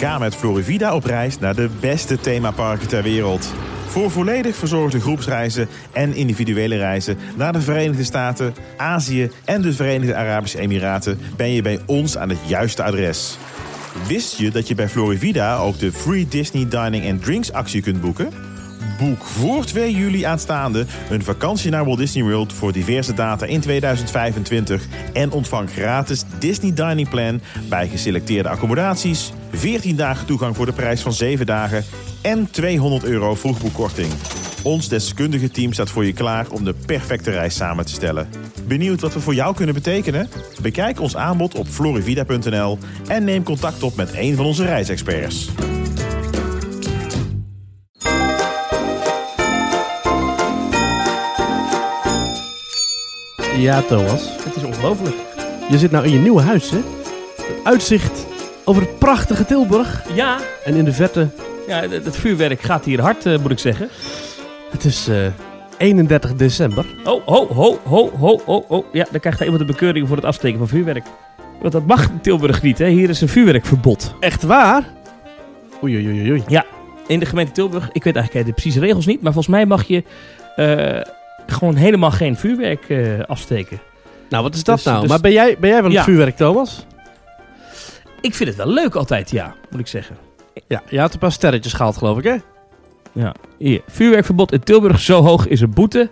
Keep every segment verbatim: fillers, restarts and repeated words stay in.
Ga met Florivida op reis naar de beste themaparken ter wereld. Voor volledig verzorgde groepsreizen en individuele reizen naar de Verenigde Staten, Azië en de Verenigde Arabische Emiraten ben je bij ons aan het juiste adres. Wist je dat je bij Florivida ook de Free Disney Dining and Drinks actie kunt boeken? Boek voor twee juli aanstaande een vakantie naar Walt Disney World voor diverse data in tweeduizend vijfentwintig en ontvang gratis Disney Dining Plan bij geselecteerde accommodaties, veertien dagen toegang voor de prijs van zeven dagen en tweehonderd euro vroegboekkorting. Ons deskundige team staat voor je klaar om de perfecte reis samen te stellen. Benieuwd wat we voor jou kunnen betekenen? Bekijk ons aanbod op florivida punt n l en neem contact op met een van onze reisexperts. Ja, Thomas. Het is ongelooflijk. Je zit nou in je nieuwe huis, hè? Het uitzicht over het prachtige Tilburg. Ja. En in de verte... Ja, het, het vuurwerk gaat hier hard, uh, moet ik zeggen. Het is uh, eenendertig december. Oh, ho, ho, ho, ho, ho, ho. Ja, dan krijgt iemand een bekeuring voor het afsteken van vuurwerk. Want dat mag in Tilburg niet, hè. Hier is een vuurwerkverbod. Echt waar? Oei, oei, oei, oei. Ja, in de gemeente Tilburg. Ik weet eigenlijk de precieze regels niet, maar volgens mij mag je... Uh, gewoon helemaal geen vuurwerk uh, afsteken. Nou, wat is dat dus, nou? Dus... Maar ben jij, ben jij van het ja. vuurwerk, Thomas? Ik vind het wel leuk altijd, ja, moet ik zeggen. Ja, je had een paar sterretjes gehaald, geloof ik, hè? Ja, hier. Vuurwerkverbod in Tilburg, zo hoog is een boete.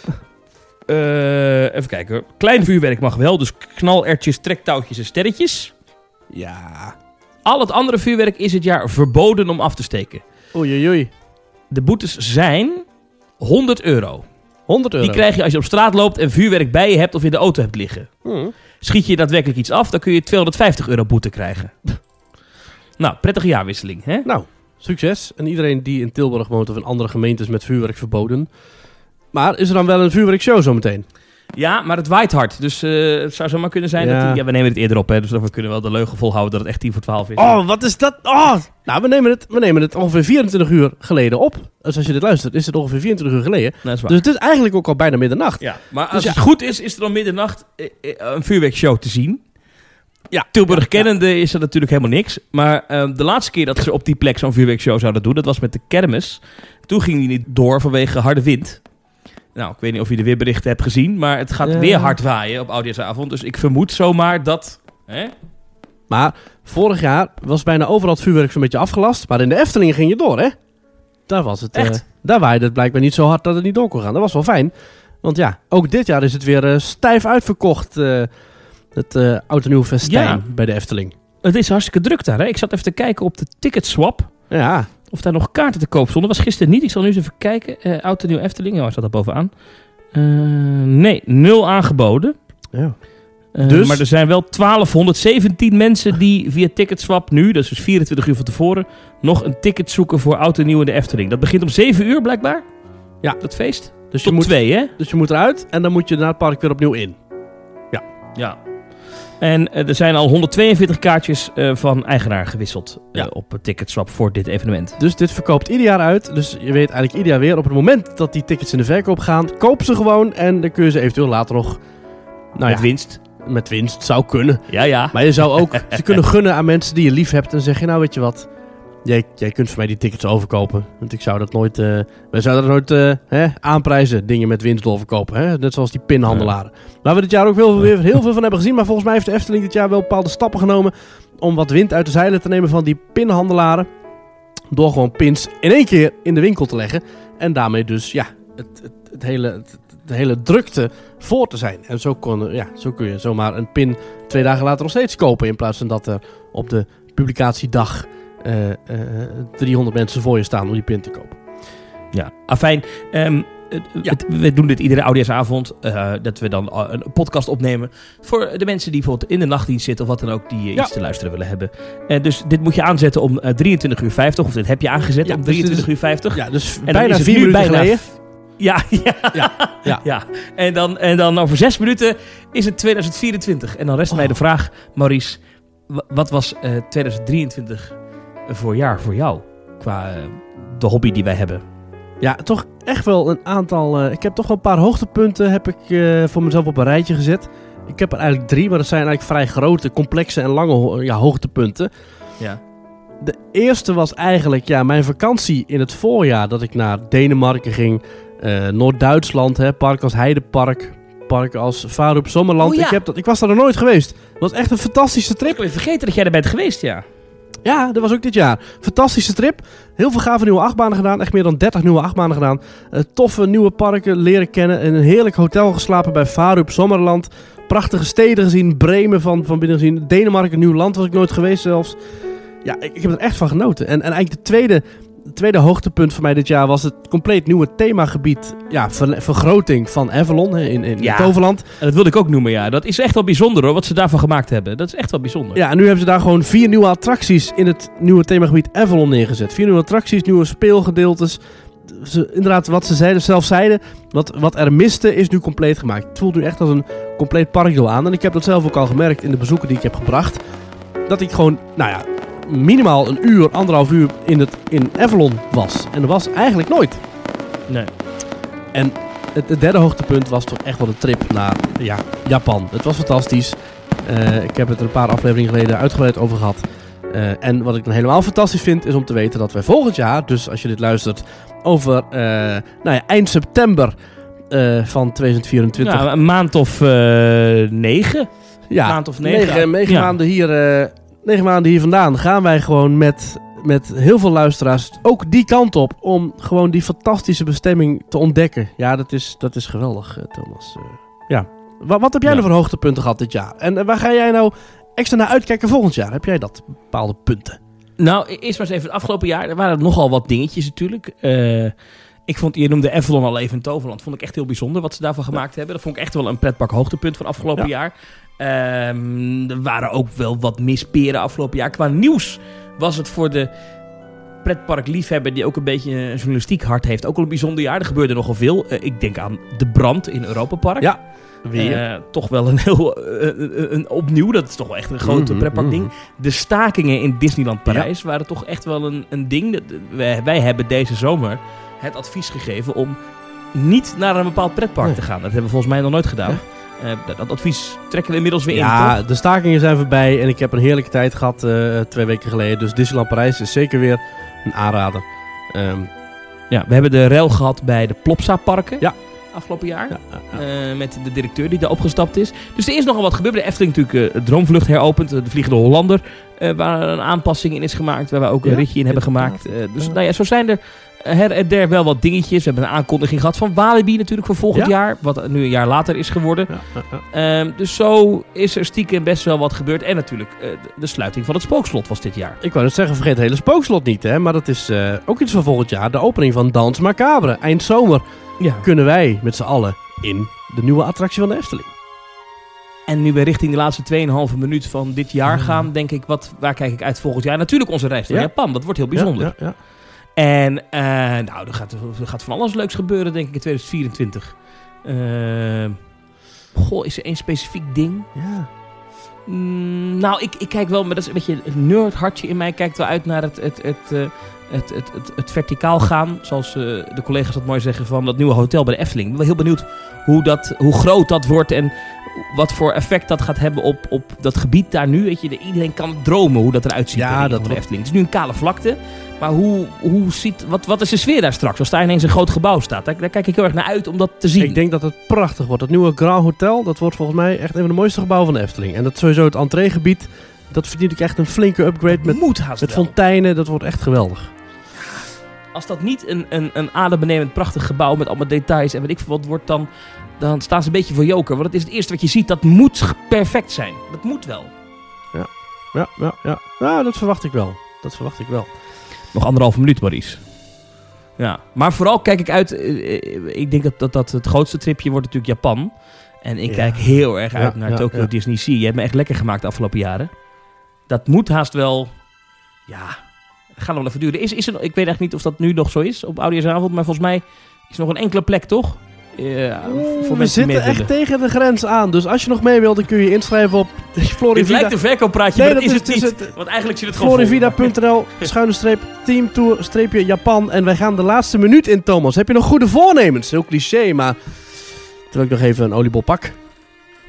Uh, even kijken hoor. Klein vuurwerk mag wel, dus knalertjes, trektouwtjes en sterretjes. Ja. Al het andere vuurwerk is het jaar verboden om af te steken. Oei, oei, oei. De boetes zijn honderd euro. honderd euro? Die krijg je als je op straat loopt en vuurwerk bij je hebt of in de auto hebt liggen. Hmm. Schiet je daadwerkelijk iets af, dan kun je tweehonderdvijftig euro boete krijgen. Nou, prettige jaarwisseling, hè? Nou, succes. En iedereen die in Tilburg woont of in andere gemeentes met vuurwerk verboden. Maar is er dan wel een vuurwerkshow zometeen? Ja, maar het waait hard. Dus uh, het zou zomaar kunnen zijn ja. dat... Ja, we nemen het eerder op, hè. Dus we kunnen wel de leugen volhouden dat het echt tien voor twaalf is. Oh, wat is dat? Oh! Nou, we nemen het, we nemen het ongeveer vierentwintig uur geleden op. Dus als je dit luistert, is het ongeveer vierentwintig uur geleden. Dat is waar. Dus het is eigenlijk ook al bijna middernacht. Ja, maar als dus ja. het goed is, is er dan middernacht uh, uh, een vuurwerkshow te zien. Ja. Tilburg ja, kennende ja. is er natuurlijk helemaal niks. Maar uh, de laatste keer dat ze op die plek zo'n vuurwerkshow zouden doen, dat was met de kermis. Toen ging die niet door vanwege harde wind. Nou, ik weet niet of je de weerberichten hebt gezien, maar het gaat ja. weer hard waaien op Oudejaarsavond. Dus ik vermoed zomaar dat... Hè? Maar vorig jaar was bijna overal het vuurwerk zo'n beetje afgelast. Maar in de Efteling ging je door, hè? Daar was het... Echt? Uh, daar waaide het blijkbaar niet zo hard dat het niet door kon gaan. Dat was wel fijn. Want ja, ook dit jaar is het weer uh, stijf uitverkocht. Uh, het uh, Oud en Nieuw festijn ja. bij de Efteling. Het is hartstikke druk daar, hè? Ik zat even te kijken op de Ticketswap. Ja. Of daar nog kaarten te koop stonden. Was gisteren niet. Ik zal nu eens even kijken. Uh, Oud en Nieuw Efteling. Oh, staat daar bovenaan. Uh, nee, nul aangeboden. Ja. Uh, dus? Maar er zijn wel twaalfhonderdzeventien mensen die via Ticketswap nu, dat is dus vierentwintig uur van tevoren, nog een ticket zoeken voor Oud en Nieuw in de Efteling. Dat begint om zeven uur blijkbaar. Ja. Dat feest. Dus Tot je moet, twee, hè? Dus je moet eruit en dan moet je naar het park weer opnieuw in. Ja. Ja. En uh, er zijn al honderdtweeënveertig kaartjes uh, van eigenaar gewisseld uh, ja. op Ticketswap voor dit evenement. Dus dit verkoopt ieder jaar uit. Dus je weet eigenlijk ieder jaar weer, op het moment dat die tickets in de verkoop gaan, koop ze gewoon en dan kun je ze eventueel later nog... Nou met ja, winst. Met winst, zou kunnen. Ja, ja. Maar je zou ook ze kunnen gunnen aan mensen die je lief hebt en dan zeg je, nou weet je wat, jij, jij kunt voor mij die tickets overkopen. Want ik zou dat nooit, uh, wij zouden dat nooit uh, hè, aanprijzen, dingen met winst doorverkopen. Hè? Net zoals die pinhandelaren. Ja. Waar we dit jaar ook heel, heel, heel veel van hebben gezien. Maar volgens mij heeft de Efteling dit jaar wel bepaalde stappen genomen om wat wind uit de zeilen te nemen van die pinhandelaren. Door gewoon pins in één keer in de winkel te leggen. En daarmee dus ja, het, het, het hele... Het, de hele drukte voor te zijn. En zo, kon, ja, zo kun je zomaar een pin twee dagen later nog steeds kopen. In plaats van dat er op de publicatiedag uh, uh, driehonderd mensen voor je staan om die pin te kopen. Ja, afijn. Um, ja. Het, we doen dit iedere oudejaarsavond. Uh, dat we dan uh, een podcast opnemen. Voor de mensen die bijvoorbeeld in de nachtdienst zitten. Of wat dan ook. Die uh, ja. iets te luisteren willen hebben. Uh, dus dit moet je aanzetten om uh, drieëntwintig uur vijftig. Of dit heb je aangezet ja, om drieëntwintig uur vijftig. Ja, dus en bijna vier minuten bijna geleden. Ja, ja, ja, ja. ja. En, dan, en dan over zes minuten is het tweeduizend vierentwintig. En dan rest oh. mij de vraag, Maurice, wat was uh, tweeduizend drieëntwintig voor jaar voor jou? Qua uh, de hobby die wij hebben. Ja, toch echt wel een aantal... Uh, ik heb toch wel een paar hoogtepunten heb ik uh, voor mezelf op een rijtje gezet. Ik heb er eigenlijk drie, maar dat zijn eigenlijk vrij grote, complexe en lange ho- ja, hoogtepunten. Ja. De eerste was eigenlijk ja, mijn vakantie in het voorjaar. Dat ik naar Denemarken ging. Uh, Noord-Duitsland, hè, park als Heidepark. Park als Farup Sommerland. Oh, ja. ik, heb dat, ik was daar nog nooit geweest. Het was echt een fantastische trip. Ik ben vergeten dat jij er bent geweest, ja. Ja, dat was ook dit jaar. Fantastische trip. Heel veel gave nieuwe achtbanen gedaan. Echt meer dan dertig nieuwe achtbanen gedaan. Uh, toffe nieuwe parken leren kennen. In een heerlijk hotel geslapen bij Farup Sommerland. Prachtige steden gezien. Bremen van, van binnen gezien. Denemarken, nieuw land was ik nooit geweest zelfs. Ja, ik, ik heb er echt van genoten. En, en eigenlijk de tweede, de tweede hoogtepunt voor mij dit jaar was het compleet nieuwe themagebied. Ja, ver, vergroting van Avalon in, in, ja. in Toverland. En dat wilde ik ook noemen, ja. Dat is echt wel bijzonder hoor, wat ze daarvan gemaakt hebben. Dat is echt wel bijzonder. Ja, en nu hebben ze daar gewoon vier nieuwe attracties in het nieuwe themagebied Avalon neergezet. Vier nieuwe attracties, nieuwe speelgedeeltes. Ze, inderdaad, wat ze zeiden, zelf zeiden, wat, wat er miste is nu compleet gemaakt. Het voelt nu echt als een compleet parkdeel aan. En ik heb dat zelf ook al gemerkt in de bezoeken die ik heb gebracht. Dat ik gewoon, nou ja, minimaal een uur, anderhalf uur in, het, in Avalon was. En dat was eigenlijk nooit. Nee. En het, het derde hoogtepunt was toch echt wel de trip naar ja, Japan. Het was fantastisch. Uh, ik heb het er een paar afleveringen geleden uitgebreid over gehad. Uh, en wat ik dan helemaal fantastisch vind, is om te weten dat wij volgend jaar, dus als je dit luistert, over uh, nou ja, eind september uh, van tweeduizend vierentwintig... Ja, een maand of uh, negen. Ja, maand of negen. negen, negen, ja. maanden hier, uh, negen maanden hier vandaan gaan wij gewoon met, met heel veel luisteraars ook die kant op om gewoon die fantastische bestemming te ontdekken. Ja, dat is, dat is geweldig, uh, Thomas. Uh, ja. Wat, wat heb jij ja. nou voor hoogtepunten gehad dit jaar? En uh, waar ga jij nou extra naar uitkijken volgend jaar? Heb jij dat, bepaalde punten? Nou, eerst maar eens even het afgelopen jaar. Er waren nogal wat dingetjes natuurlijk. Uh, ik vond, je noemde Avalon al even in Toverland. Vond ik echt heel bijzonder wat ze daarvan gemaakt ja. hebben. Dat vond ik echt wel een pretpark hoogtepunt van afgelopen ja. jaar. Um, er waren ook wel wat misperen afgelopen jaar. Qua nieuws was het voor de pretparkliefhebber die ook een beetje een journalistiek hart heeft ook al een bijzonder jaar. Er gebeurde nogal veel. Uh, ik denk aan de brand in Europa Park. Ja. Weer. Uh, toch wel een heel uh, uh, een opnieuw, dat is toch wel echt een groot mm-hmm, pretpark ding. Mm-hmm. De stakingen in Disneyland Parijs ja. waren toch echt wel een, een ding. Dat, wij, wij hebben deze zomer het advies gegeven om niet naar een bepaald pretpark nee. te gaan. Dat hebben we volgens mij nog nooit gedaan. Ja. Uh, dat, dat advies trekken we inmiddels weer ja, in. Ja, de stakingen zijn voorbij en ik heb een heerlijke tijd gehad uh, twee weken geleden. Dus Disneyland Parijs is zeker weer een aanrader. Um, ja, we hebben de rel gehad bij de Plopsa-parken. Ja. Afgelopen jaar. Ja, ja, ja. Uh, met de directeur die daar opgestapt is. Dus er is nogal wat gebeurd. De Efteling natuurlijk uh, Droomvlucht heropend. Uh, de Vliegende Hollander. Uh, waar een aanpassing in is gemaakt. Waar we ook een ja, ritje in hebben gemaakt. Uh, dus ja. Nou ja, zo zijn er her en der wel wat dingetjes. We hebben een aankondiging gehad van Walibi natuurlijk voor volgend ja. jaar. Wat nu een jaar later is geworden. Ja, ja, ja. Uh, dus zo is er stiekem best wel wat gebeurd. En natuurlijk uh, de sluiting van het Spookslot was dit jaar. Ik wou net zeggen, vergeet het hele Spookslot niet. Hè? Maar dat is uh, ook iets van volgend jaar. De opening van Dans Macabre. Eind zomer. Ja. Kunnen wij met z'n allen in de nieuwe attractie van de Efteling. En nu we richting de laatste twee komma vijf minuut van dit jaar mm. gaan, denk ik, wat, waar kijk ik uit volgend jaar? Natuurlijk onze reis naar ja. Japan, dat wordt heel bijzonder. Ja, ja, ja. En uh, nou, er gaat, er gaat van alles leuks gebeuren, denk ik, in tweeduizend vierentwintig. Uh, goh, is er één specifiek ding? Ja. Mm, nou, ik, ik kijk wel, maar dat is een beetje een nerdhartje in mij, kijkt wel uit naar het... het, het uh, Het, het, het, het verticaal gaan, zoals uh, de collega's dat mooi zeggen, van dat nieuwe hotel bij de Efteling. Ik ben wel heel benieuwd hoe, dat, hoe groot dat wordt en wat voor effect dat gaat hebben op, op dat gebied daar nu. Weet je, iedereen kan dromen hoe dat eruit ziet ja, dat van de Efteling. Het is nu een kale vlakte, maar hoe, hoe ziet, wat, wat is de sfeer daar straks als daar ineens een groot gebouw staat? Daar, daar kijk ik heel erg naar uit om dat te zien. Ik denk dat het prachtig wordt. Dat nieuwe Grand Hotel, dat wordt volgens mij echt een van de mooiste gebouwen van de Efteling. En dat sowieso het entreegebied, dat verdient ik echt een flinke upgrade met, met fonteinen. Dat wordt echt geweldig. Als dat niet een, een, een adembenemend prachtig gebouw met allemaal details en weet ik veel wat wordt, dan, dan staan ze een beetje voor joker. Want het is het eerste wat je ziet, dat moet perfect zijn. Dat moet wel. Ja, ja, ja. ja. Nou, dat verwacht ik wel. Dat verwacht ik wel. Nog anderhalve minuut, Maurice. Ja, maar vooral kijk ik uit, ik denk dat, dat, dat het grootste tripje wordt natuurlijk Japan. En ik ja. kijk heel erg uit ja, naar ja, Tokyo ja. Disney Sea. Je hebt me echt lekker gemaakt de afgelopen jaren. Dat moet haast wel, ja... Het gaat nog even duren. Is, is er, ik weet eigenlijk niet of dat nu nog zo is op Oudejaarsavond, maar volgens mij is er nog een enkele plek, toch? Uh, voor we zitten echt tegen de grens aan. Dus als je nog mee wilt, dan kun je je inschrijven op Florivida. Dit lijkt een verkooppraatje, nee, maar dat, dat is het niet. Het, want eigenlijk zit het gewoon Florivida punt n l schuine streep teamtour streepje Japan. En wij gaan de laatste minuut in, Thomas. Heb je nog goede voornemens? Heel cliché, maar terwijl ik nog even een oliebol pak.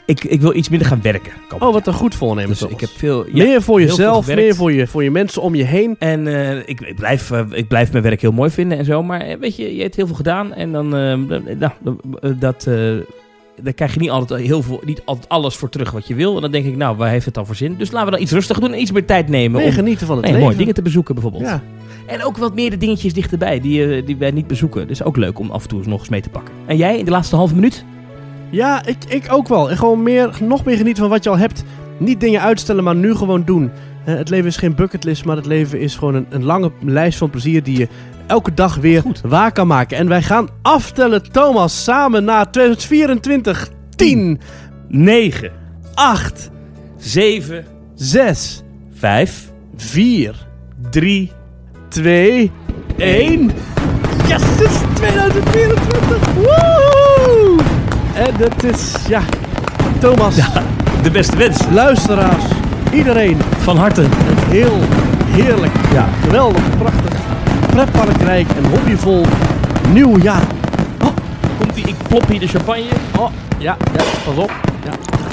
Ik, ik wil iets minder gaan werken. Oh, wat een goed voornemen. Dus ik heb veel, ja, meer voor jezelf, veel meer voor je, voor je mensen om je heen. En uh, ik, ik, blijf, uh, ik blijf mijn werk heel mooi vinden en zo. Maar uh, weet je, je hebt heel veel gedaan. En dan, uh, nou, uh, dat, uh, daar krijg je niet altijd, heel veel, niet altijd alles voor terug wat je wil. En dan denk ik, nou, waar heeft het dan voor zin? Dus laten we dan iets rustiger doen en iets meer tijd nemen. Nee, om genieten van het nee, leven. mooie dingen te bezoeken bijvoorbeeld. Ja. En ook wat meer de dingetjes dichterbij die, die wij niet bezoeken. Dus ook leuk om af en toe nog eens mee te pakken. En jij in de laatste halve minuut? Ja, ik, ik ook wel. En gewoon meer, nog meer genieten van wat je al hebt. Niet dingen uitstellen, maar nu gewoon doen. Uh, het leven is geen bucketlist, maar het leven is gewoon een, een lange lijst van plezier die je elke dag weer Goed. waar kan maken. En wij gaan aftellen, Thomas, samen naar tweeduizend vierentwintig. tien, negen, acht, zeven, zes, vijf, vier, drie, twee, één. Yes, het is tweeduizend vierentwintig. Woehoe! En het is, ja, Thomas. Ja, de beste wens. Luisteraars, iedereen. Van harte. Een heel heerlijk, ja, geweldig, prachtig, pretparkrijk en hobbyvol nieuw jaar. Oh, komt ie, ik plop hier de champagne. Oh, ja, ja, pas op. Ja.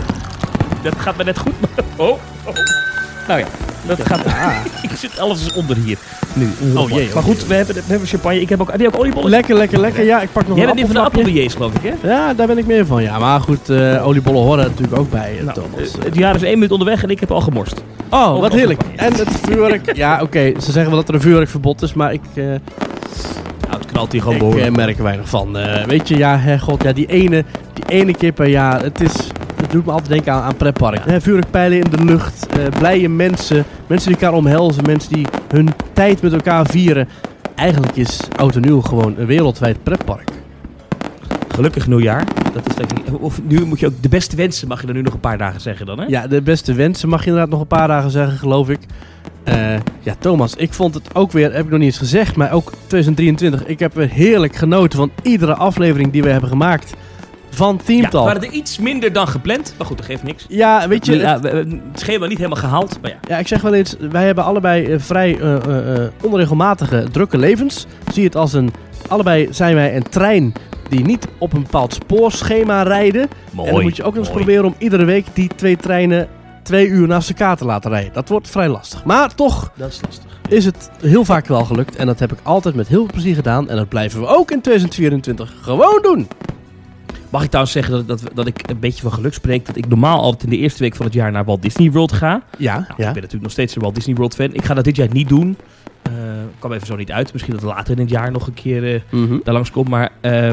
Dat gaat me net goed. Oh, oh. Nou ja, dat gaat... Ja. Ik zit alles onder hier. Nu. Oh jee. Maar goed, we hebben, we hebben champagne. Ik heb ook, heb je ook oliebollen? Lekker, lekker, lekker. Ja, ik pak nog Jij een bent meer van de appelbeiers, geloof ik, hè? Ja, daar ben ik meer van. Ja, maar goed, uh, oliebollen horen natuurlijk ook bij, uh, nou, Thomas. Uh, het jaar is één minuut onderweg en ik heb al gemorst. Oh, oh wat heerlijk. En het vuurwerk. Ja, oké. Okay. Ze zeggen wel dat er een vuurwerkverbod is, maar ik... Uh, nou, het knalt hier gewoon ik behoorlijk. Ik uh, merk er weinig van. Uh, weet je, ja, hè, god, ja, die ene, die ene keer per jaar, het is... Het doet me altijd denken aan, aan pretpark. Ja. Vuurwerkpijlen in de lucht, uh, blije mensen, mensen die elkaar omhelzen, mensen die hun tijd met elkaar vieren. Eigenlijk is Oud en Nieuw gewoon een wereldwijd pretpark. Gelukkig nieuwjaar. Dat is denk ik, of nu moet je ook de beste wensen, mag je er nu nog een paar dagen zeggen dan, hè? Ja, de beste wensen mag je inderdaad nog een paar dagen zeggen, geloof ik. Uh, ja, Thomas, ik vond het ook weer, heb ik nog niet eens gezegd, maar ook tweeduizend drieëntwintig. Ik heb weer heerlijk genoten van iedere aflevering die we hebben gemaakt. Van Team Talk. Ja, we waren er iets minder dan gepland. Maar goed, dat geeft niks. Ja, weet je... Ja, het schema niet helemaal gehaald, maar ja. Ja, ik zeg wel eens, wij hebben allebei uh, vrij uh, uh, onregelmatige, drukke levens. Zie het als een... Allebei zijn wij een trein die niet op een bepaald spoorschema rijden. Mooi. En dan moet je ook nog eens mooi. proberen om iedere week die twee treinen twee uur naast elkaar te laten rijden. Dat wordt vrij lastig. Maar toch... Dat is lastig. Is het heel vaak wel gelukt. En dat heb ik altijd met heel veel plezier gedaan. En dat blijven we ook in tweeduizend vierentwintig gewoon doen. Mag ik trouwens zeggen dat, dat, dat ik een beetje van geluk spreek... dat ik normaal altijd in de eerste week van het jaar naar Walt Disney World ga. Ja, nou, ja. Ik ben natuurlijk nog steeds een Walt Disney World fan. Ik ga dat dit jaar niet doen. Uh, kwam even zo niet uit. Misschien dat later in het jaar nog een keer uh, mm-hmm. daar langskomt. Maar uh,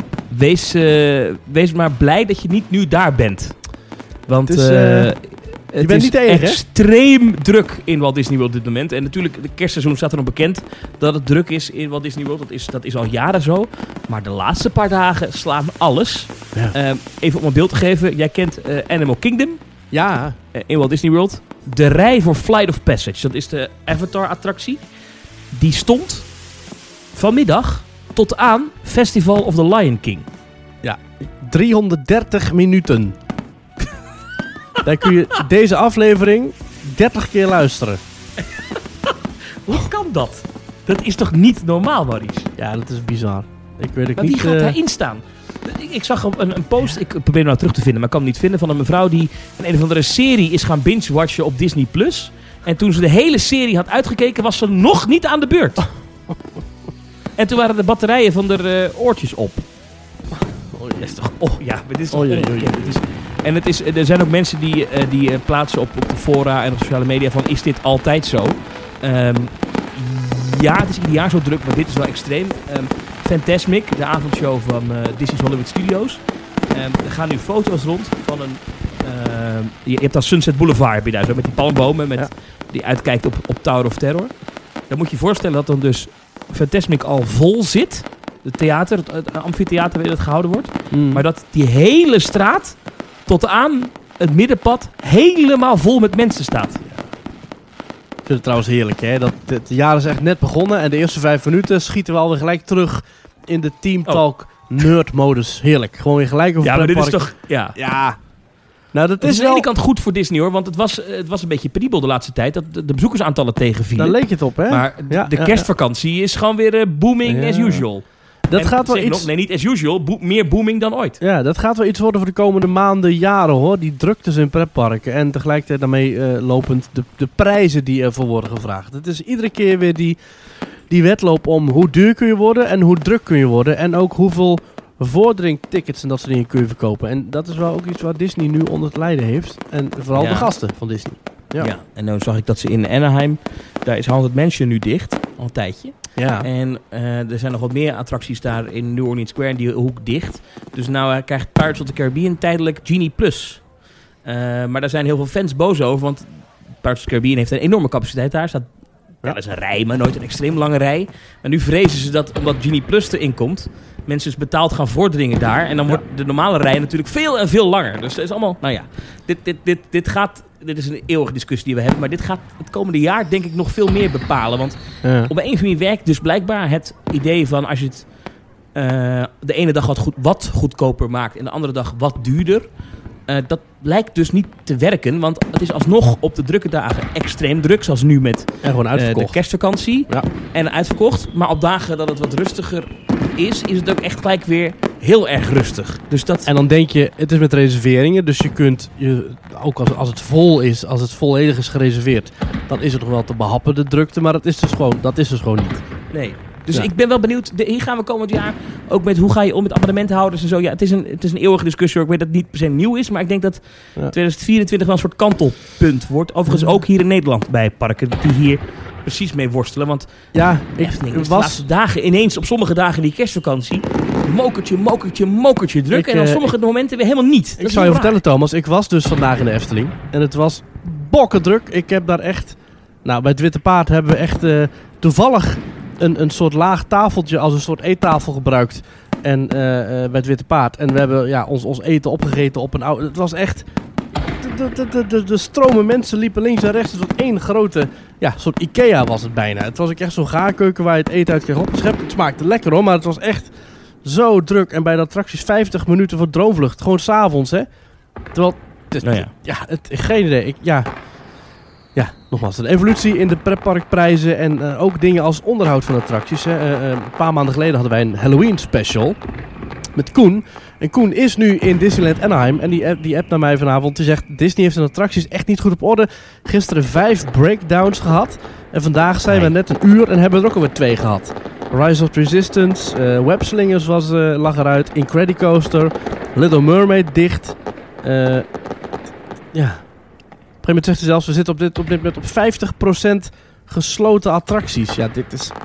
wees, uh, wees maar blij dat je niet nu daar bent. Want het is, uh, uh, je het bent is niet enig, extreem hè? druk in Walt Disney World op dit moment. En natuurlijk, de kerstseizoen staat er nog bekend dat het druk is in Walt Disney World. Dat is, dat is al jaren zo. Maar de laatste paar dagen slaan alles. Ja. Uh, even om een beeld te geven. Jij kent uh, Animal Kingdom. Ja. Uh, in Walt Disney World. De rij voor Flight of Passage. Dat is de Avatar-attractie. Die stond vanmiddag tot aan Festival of the Lion King. Ja, driehonderddertig minuten. Dan kun je deze aflevering dertig keer luisteren. Hoe kan dat? Dat is toch niet normaal, Maurice? Ja, dat is bizar. Ik weet het maar niet. Wie gaat uh... daarin staan? Ik, ik zag een, een post, ik probeer hem nou terug te vinden, maar ik kan hem niet vinden, van een mevrouw die een, een of andere serie is gaan binge-watchen op Disney Plus. En toen ze de hele serie had uitgekeken, was ze nog niet aan de beurt. En toen waren de batterijen van de uh, oortjes op. Oh, dat is toch... Oh ja, dit is toch... Oh, jee, jee, jee. Het is, en het is, er zijn ook mensen die, uh, die uh, plaatsen op, op de fora en op sociale media van, is dit altijd zo? Um, ja, het is ieder jaar zo druk, maar dit is wel extreem. Um, Fantasmic, de avondshow van uh, Disney's Hollywood Studios. Um, er gaan nu foto's rond van een... Uh, je, je hebt dan Sunset Boulevard, heb je daar zo, met die palmbomen met, ja. die uitkijkt op, op Tower of Terror. Dan moet je je voorstellen dat dan dus Fantasmic al vol zit. Het theater, het, het amfitheater waar dat gehouden wordt. Mm. Maar dat die hele straat tot aan het middenpad helemaal vol met mensen staat. Ik vind het trouwens heerlijk, hè? Dat het jaar is echt net begonnen en de eerste vijf minuten schieten we alweer gelijk terug in de Team Talk oh. nerd-modus. Heerlijk. Gewoon weer gelijk over ja, het maar dit is toch... Ja. ja. Nou, dat het is is wel... aan de ene kant goed voor Disney, hoor. Want het was, het was een beetje penibel de laatste tijd. Dat de, de bezoekersaantallen tegenvielen. Daar leek het op, hè? Maar ja, de ja, kerstvakantie ja. is gewoon weer uh, booming ja. as usual. Dat en gaat wel zeg iets... nog, nee, niet as usual. Bo- meer booming dan ooit. Ja, dat gaat wel iets worden voor de komende maanden, jaren hoor. Die druktes in pretparken. En tegelijkertijd daarmee uh, lopend de, de prijzen die ervoor worden gevraagd. Het is iedere keer weer die, die wedloop om hoe duur kun je worden en hoe druk kun je worden. En ook hoeveel vorderingtickets en dat soort dingen kun je verkopen. En dat is wel ook iets waar Disney nu onder het lijden heeft. En vooral Ja. de gasten van Disney. Ja. Ja. En dan zag ik dat ze in Anaheim, daar is Haunted Mansion nu dicht, al een tijdje. Ja. En uh, er zijn nog wat meer attracties daar in New Orleans Square en die hoek dicht. Dus nou uh, krijgt Pirates of the Caribbean tijdelijk Genie Plus. Uh, maar daar zijn heel veel fans boos over, want Pirates of the Caribbean heeft een enorme capaciteit daar. Staat, ja, dat is een rij, maar nooit een extreem lange rij. Maar nu vrezen ze dat, omdat Genie Plus erin komt, mensen dus betaald gaan voordringen daar. En dan wordt de normale rij natuurlijk veel en veel langer. Dus het is allemaal, nou ja, dit, dit, dit, dit gaat... Dit is een eeuwige discussie die we hebben. Maar dit gaat het komende jaar denk ik nog veel meer bepalen. Want Ja. op een of andere manier werkt dus blijkbaar het idee van als je het uh, de ene dag wat, goed, wat goedkoper maakt en de andere dag wat duurder. Uh, dat lijkt dus niet te werken. Want het is alsnog op de drukke dagen extreem druk. Zoals nu met En gewoon uh, uitverkocht. de kerstvakantie. Ja. En uitverkocht. Maar op dagen dat het wat rustiger is, is het ook echt gelijk weer heel erg rustig. Dus dat... En dan denk je, het is met reserveringen. Dus je kunt, je, ook als, als het vol is, als het volledig is gereserveerd, dan is het nog wel te behappen, de drukte. Maar dat is dus gewoon, dat is dus gewoon niet. Nee. Dus Ja. ik ben wel benieuwd. De, hier gaan we komend jaar ook met hoe ga je om met abonnementhouders en zo. Ja, het is een, het is een eeuwige discussie. Hoor. Ik weet dat het niet per se nieuw is. Maar ik denk dat Ja. twintig vierentwintig wel een soort kantelpunt wordt. Overigens ook hier in Nederland bij parken die hier precies mee worstelen. Want Ja, ik Efteling is de was... laatste dagen ineens op sommige dagen in die kerstvakantie mokertje, mokertje, mokertje druk. Ik, en op eh, sommige momenten weer helemaal niet. Dat Ik is zou je heel raar. vertellen, Thomas. Ik was dus vandaag in de Efteling. En het was bokkendruk. Ik heb daar echt... Nou, bij het Witte Paard hebben we echt uh, toevallig een, een soort laag tafeltje als een soort eettafel gebruikt. En uh, uh, bij het Witte Paard. En we hebben ja, ons, ons eten opgegeten op een oude... Het was echt... De, de, de, de, de stromen mensen liepen links en rechts. Het was één grote... Ja, soort Ikea was het bijna. Het was ook echt zo'n gaarkeuken waar je het eten uit kreeg opgeschept. Het smaakte lekker hoor, maar het was echt zo druk. En bij de attracties vijftig minuten voor Droomvlucht. Gewoon s'avonds, hè. Terwijl... Het is, Nou ja. ja, het, geen idee. Ik, ja... Ja, nogmaals, een evolutie in de pretparkprijzen en uh, ook dingen als onderhoud van attracties. Hè. Uh, uh, een paar maanden geleden hadden wij een Halloween special met Koen. En Koen is nu in Disneyland Anaheim en die app, die app naar mij vanavond. Die zegt, Disney heeft zijn attracties echt niet goed op orde. Gisteren vijf breakdowns gehad. En vandaag zijn we net een uur en hebben er ook alweer twee gehad. Rise of the Resistance, uh, Webslingers was, uh, lag eruit, Incredicoaster, Little Mermaid dicht. Uh, ja... Op een gegeven moment zegt hij zelfs, we zitten op dit, op dit moment op vijftig procent gesloten attracties. Ja, dit is...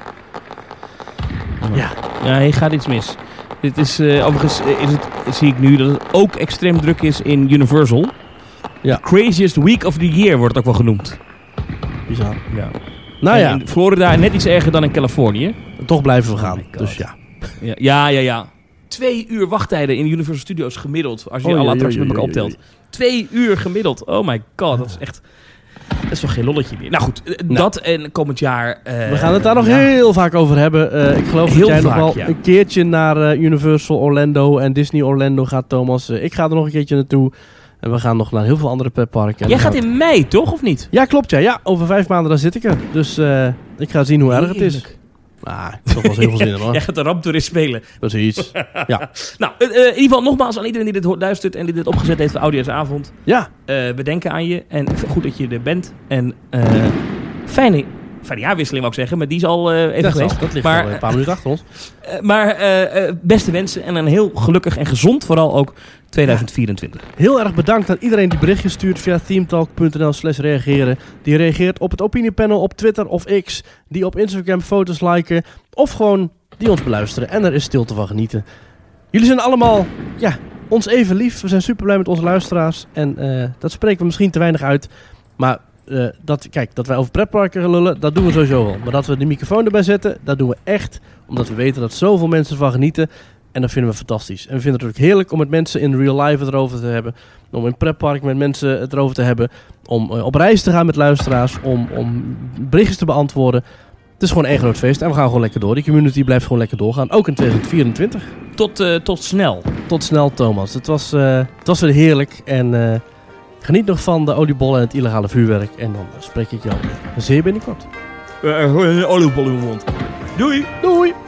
Ja. Ja, hier gaat iets mis. Dit is, uh, overigens uh, is het, zie ik nu dat het ook extreem druk is in Universal. Ja. The craziest week of the year wordt het ook wel genoemd. Bizar. Ja. Nou En ja, in Florida net iets erger dan in Californië. toch blijven we gaan. Oh my God. Dus ja. Ja, ja, ja, ja. Twee uur wachttijden in Universal Studios gemiddeld. Als je Oei, alle oei, attracties oei, met elkaar oei, optelt. Twee uur gemiddeld. Oh my god, dat is echt... Dat is toch geen lolletje meer. Nou goed, nou. dat en komend jaar... Uh, We gaan het daar nog ja. heel vaak over hebben. Uh, ik geloof Heel dat jij vaak, nog wel ja. een keertje naar uh, Universal Orlando en Disney Orlando gaat, Thomas. Uh, ik ga er nog een keertje naartoe. En we gaan nog naar heel veel andere pretparken. Jij gaat in mei, toch? Of niet? Ja, klopt. Ja. ja, over vijf maanden dan zit ik er. Dus uh, ik ga zien hoe erg het is. Heerlijk. Ah, ik heb toch wel eens heel veel zin in hoor. Jij gaat de ramptoerist spelen. Precies. Ja. Nou, uh, uh, in ieder geval nogmaals aan iedereen die dit hoort, luistert en die dit opgezet heeft voor Oudejaarsavond. Ja. Uh, we denken aan je en goed dat je er bent. En uh, fijne, fijne jaarwisseling wou ik zeggen, maar die is al uh, even dat, geweest. al, dat ligt maar, al een paar minuten achter ons. Uh, maar uh, uh, beste wensen en een heel gelukkig en gezond vooral ook tweeduizend vierentwintig. Heel erg bedankt aan iedereen die berichtjes stuurt via themetalk.nl slash reageren. Die reageert op het opiniepanel op Twitter of X. Die op Instagram foto's liken. Of gewoon die ons beluisteren. En er is stilte van genieten. Jullie zijn allemaal, ja, ons even lief. We zijn super blij met onze luisteraars. En uh, dat spreken we misschien te weinig uit. Maar uh, dat, kijk, dat wij over pretparken lullen, dat doen we sowieso wel. Maar dat we de microfoon erbij zetten, dat doen we echt. Omdat we weten dat zoveel mensen ervan genieten. En dat vinden we fantastisch. En we vinden het natuurlijk heerlijk om met mensen in real life het erover te hebben. Om in pretpark met mensen het erover te hebben. Om uh, op reis te gaan met luisteraars. Om, om berichtjes te beantwoorden. Het is gewoon één groot feest. En we gaan gewoon lekker door. Die community blijft gewoon lekker doorgaan. Ook in tweeduizend vierentwintig. Tot, uh, tot snel. Tot snel, Thomas. Het was, uh, het was weer heerlijk. En uh, geniet nog van de oliebollen en het illegale vuurwerk. En dan spreek ik jou zeer binnenkort. Uh, oliebollen in mijn mond. Doei! Doei!